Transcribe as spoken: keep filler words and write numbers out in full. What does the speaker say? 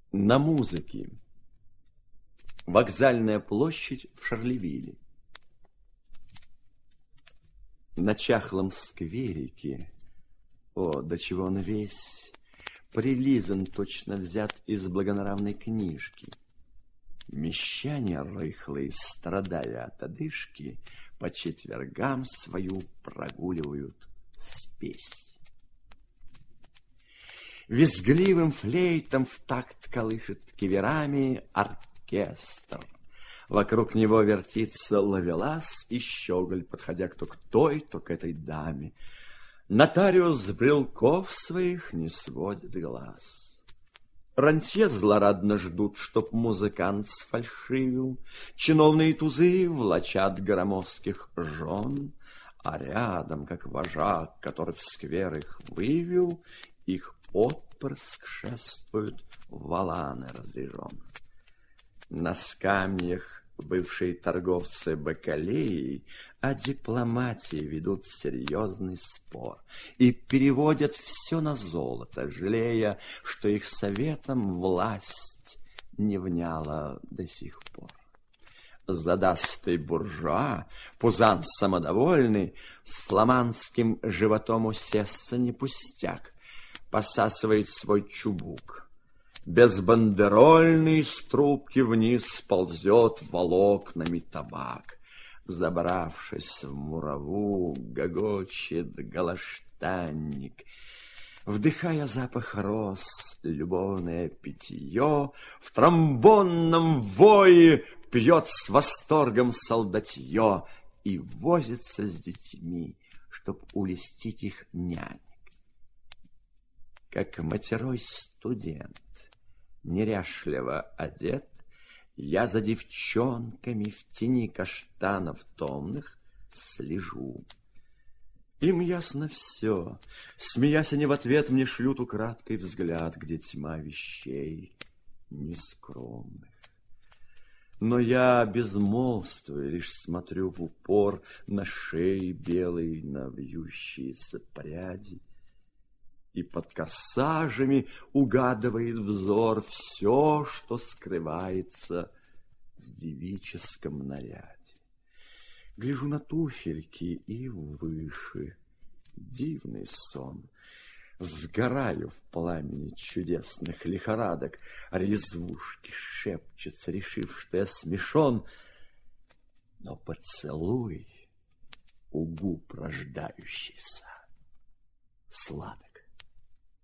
На музыке. Вокзальная площадь в Шарлевилле. На чахлом скверике, о, до чего он весь, прилизан, точно взят из благонравной книжки. Мещане рыхлые, страдая от одышки, по четвергам свою прогуливают спесь. Визгливым флейтом в такт колышет киверами оркестр. Вокруг него вертится ловелас и щеголь, подходя кто к той, то к этой даме. Нотариус с брелков своих не сводит глаз. Рантье злорадно ждут, чтоб музыкант сфальшивил. Чиновные тузы влачат громоздких жен, а рядом, как вожак, который в сквер их вывел, их отпрыск шествуют валаны разряжен. На скамьях бывшие торговцы бакалеей о дипломатии ведут серьезный спор и переводят все на золото, жалея, что их советом власть не вняла до сих пор. Задастый буржуа, пузан самодовольный, с фламандским животом усесться не пустяк, посасывает свой чубук. Безбандерольный с трубки вниз ползет волокнами табак. Забравшись в мураву, гогочет галаштанник. Вдыхая запах роз, любовное питье, в тромбонном вое пьет с восторгом солдатье и возится с детьми, чтоб улестить их нянек. Как матерой студент, неряшливо одет, я за девчонками в тени каштанов томных слежу. Им ясно все, смеясь они в ответ мне шлют украдкой взгляд, где тьма вещей нескромных. Но я безмолвствую, лишь смотрю в упор на шеи белые, на вьющиеся пряди, и под корсажами угадывает взор все, что скрывается в девическом наряде. Гляжу на туфельки и выше. Дивный сон. Сгораю в пламени чудесных лихорадок. Резвушки шепчется, решив, что я смешон. Но поцелуй у губ рождающийся сладок.